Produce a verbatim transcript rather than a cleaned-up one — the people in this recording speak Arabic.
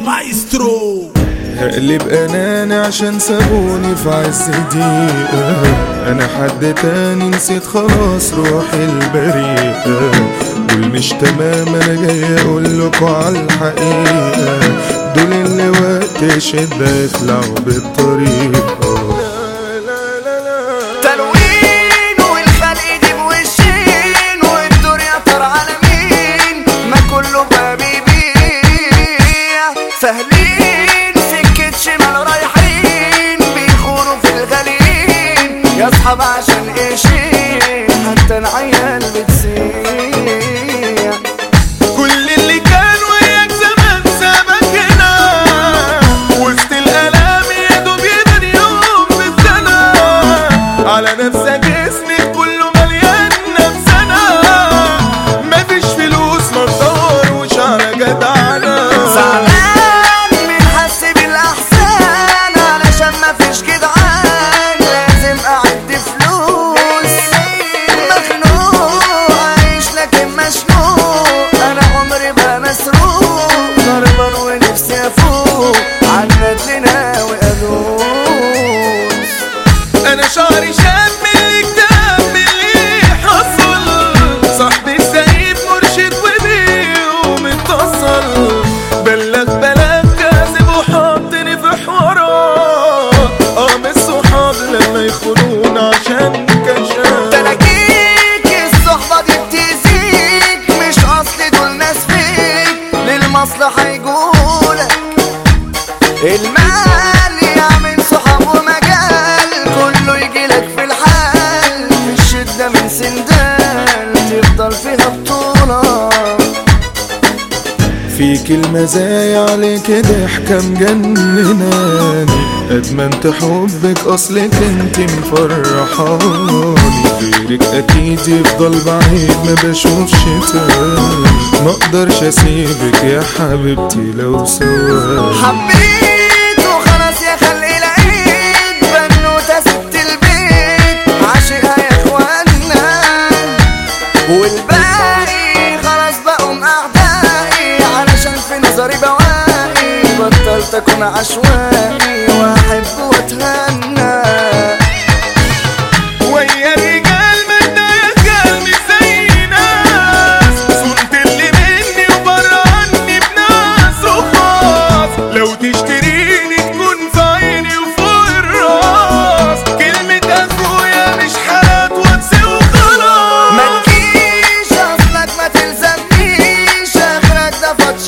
مايسترو. هقلب اناني عشان سابوني في عز دقيقة، انا حد تاني نسيت خلاص روحي البريئة، دول مش تمام انا جاي اقولكوا عالحقيقة، دول اللي وقت شدة يخلعوا بالطريقة. تلوين والخلق دي بوشين والدنيا طار على مين، ما كله بقى بيبيع سهلين سكة شمال رايحين بيخوروا في الغاليين يا اصحاب عشان ايشين حتى العيال بتسيع. كل اللي كان وياك زمان سابك هنا وسط الالام يا دوب يبان يوم بالسنة، على نفسك اسمك كله مليان نفسنا، مفيش فلوس ما تدوروش على جدعنا. زعلان من حس بالاحسان علشان مفيش جدعان لازم اعد فلوس، مخنوق عايش لكن مشنوق انا عمري بقى مسروق، هربان ونفسي افوق عالندل ناوي ادوس. انا شعري شاب من الكتاب من اللي حصل، صاحبي السايب مرشد وبيه متصل، بلغ بلغ كاذب وحاطني في حوارات، اه من الصحاب لما يخونون عشان كشاف. تلاقيك الصحبة دي بتزيد مش اصل دول ناس فيك للمصلحة يقولك، المال يعمل صحاب ومجال كله يجيلك في الحال، في الشدة من سندال تفضل فيها بطولة. فيك المزايا عليك ضحكة مجنناني، ادمنت حبك اصلك انت مفرحاني، غيرك اكيد يفضل بعيد ما بشوفش تاني، ما اقدرش اسيبك يا حبيبتي لو سواني. حبيت وخلاص يا خلق العيد بنوتة ست البيت عاشقها يا اخوانا، والباقي خلاص بقوا اعدائي علشان في نظري بواقي، بطلت اكون عشوائي واحب واتهنى. ويا الرجال منا يا قلبي زي ناس، صرت اللي مني وبره عني بناس وخاص، لو تشتريني تكون في عيني وفوق الراس، كلمة اخويا مش حالات واتس وخلاص. ما تجيش اصلك ما تلزمنيش اخرك ده فتش